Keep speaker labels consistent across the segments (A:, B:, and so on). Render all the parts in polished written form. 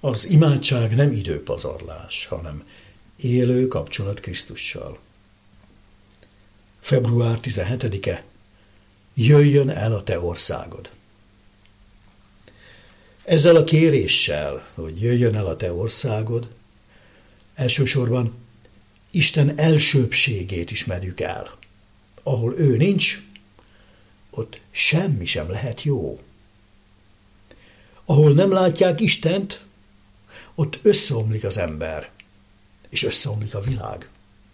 A: Az imádság nem időpazarlás, hanem élő kapcsolat Krisztussal. Február 17-e. Jöjjön el a te országod. Ezzel a kéréssel, hogy jöjjön el a te országod, elsősorban Isten elsőbbségét ismerjük el. Ahol ő nincs, ott semmi sem lehet jó. Ahol nem látják Istent, ott összeomlik az ember, és összeomlik a világ.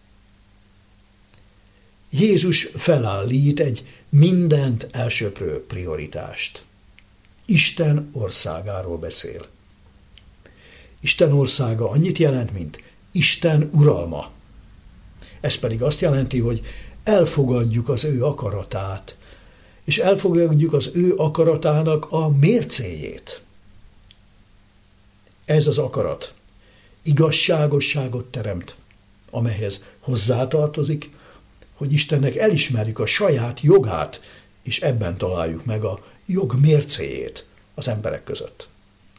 A: Jézus felállít egy mindent elsöprő prioritást. Isten országáról beszél. Isten országa annyit jelent, mint Isten uralma. Ez pedig azt jelenti, hogy elfogadjuk az ő akaratát, és elfogadjuk az ő akaratának a mércéjét. Ez az akarat igazságosságot teremt, amelyhez hozzátartozik, hogy Istennek elismerjük a saját jogát, és ebben találjuk meg a jog mércéjét az emberek között.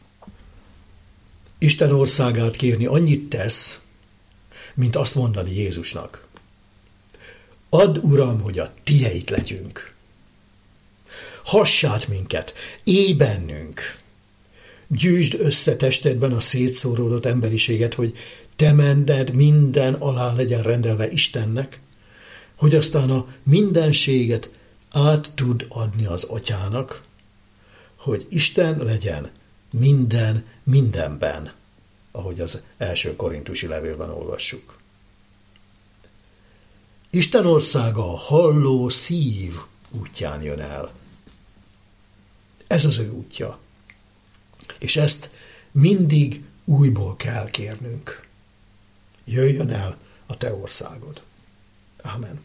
A: Isten országát kérni annyit tesz, mint azt mondani Jézusnak. Add, Uram, hogy a tieid legyünk. Hassát minket, élj bennünk. Gyűjtsd össze testedben a szétszóródott emberiséget, hogy te menned minden alá legyen rendelve Istennek, hogy aztán a mindenséget át tud adni az Atyának, hogy Isten legyen minden mindenben, ahogy az első korintusi levélben olvassuk. Isten országa a halló szív útján jön el. Ez az ő útja. És ezt mindig újból kell kérnünk. Jöjjön el a te országod. Ámen.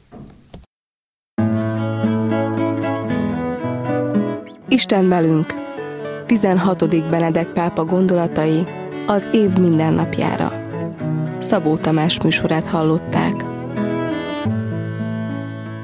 B: Isten velünk. 16. Benedek pápa gondolatai az év mindennapjára. Szabó Tamás műsorát hallották.